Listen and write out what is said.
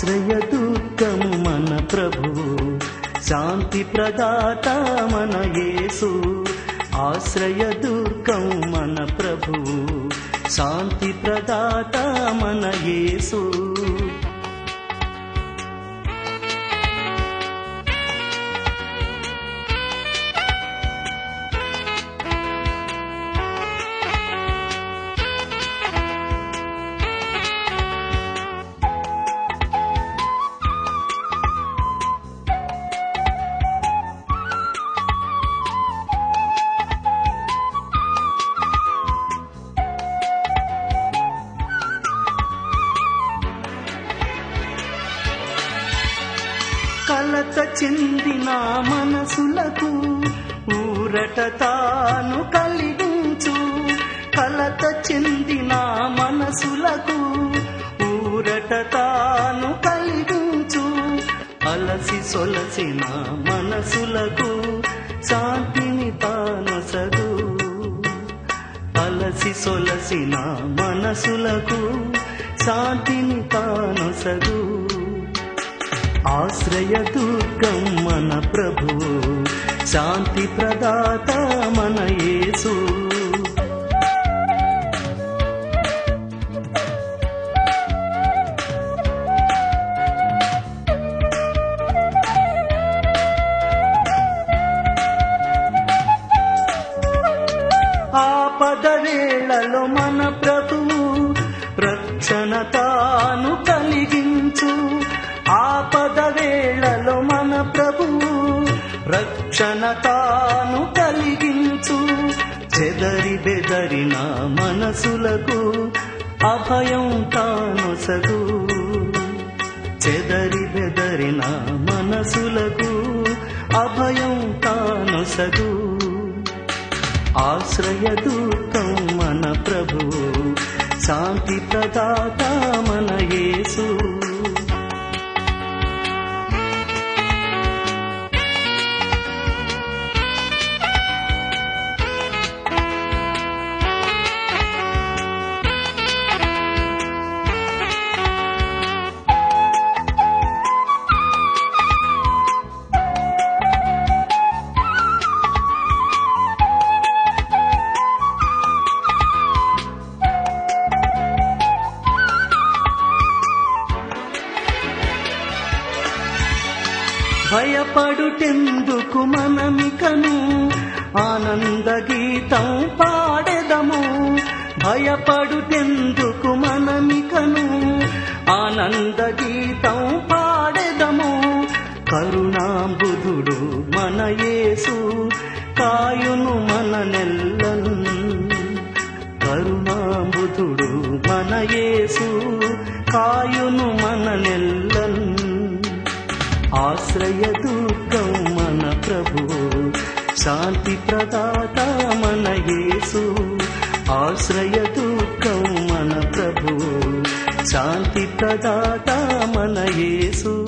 ఆశ్రయదుర్గము మన ప్రభువు, శాంతి ప్రదాత మన యేసు. ఆశ్రయదుర్గము మన ప్రభువు, శాంతి ప్రదాత మన యేసు. కలత చెందిన మనసులకు ఊరట తాను కలిగించు. కలత చెందిన మనసులకు ఊరట తాను కలిగించు. అలసి సొలసిన మనసులకు శాంతిని తానొసగు. అలసి సొలసిన మనసులకు శాంతిని తానొసగు. ఆశ్రయదుర్గం మన ప్రభువు, శాంతి ప్రదాత మన యేసు. ఆపద వేళలో మన ప్రభువు రక్షణ తాను కలిగించు. ఆపద వేళలో మన ప్రభువు రక్షణ తాను కలిగించు. చెదరి బెదరిన మనసులకు అభయం తానొసగు. చెదరి బెదరిన మనసులకు అభయం తానొసగు. ఆశ్రయదుర్గం మన ప్రభువు, శాంతి ప్రదాత మన యేసు. భయపడుటెందుకు మనమికను ఆనంద గీతం పాడెదము. భయపడుటెందుకు మనమికను ఆనంద గీతం పాడెదము. కరుణాంబుధుడు మన యేసు కాయును మన నెల్లను. కరుణాంబుధుడు మన యేసు కాయును మన నెల్లను. ఆశ్రయదుర్గం మన ప్రభువు, శాంతి ప్రదాత మన యేసు. ఆశ్రయదుర్గం మన ప్రభువు, శాంతి ప్రదాత మన యేసు.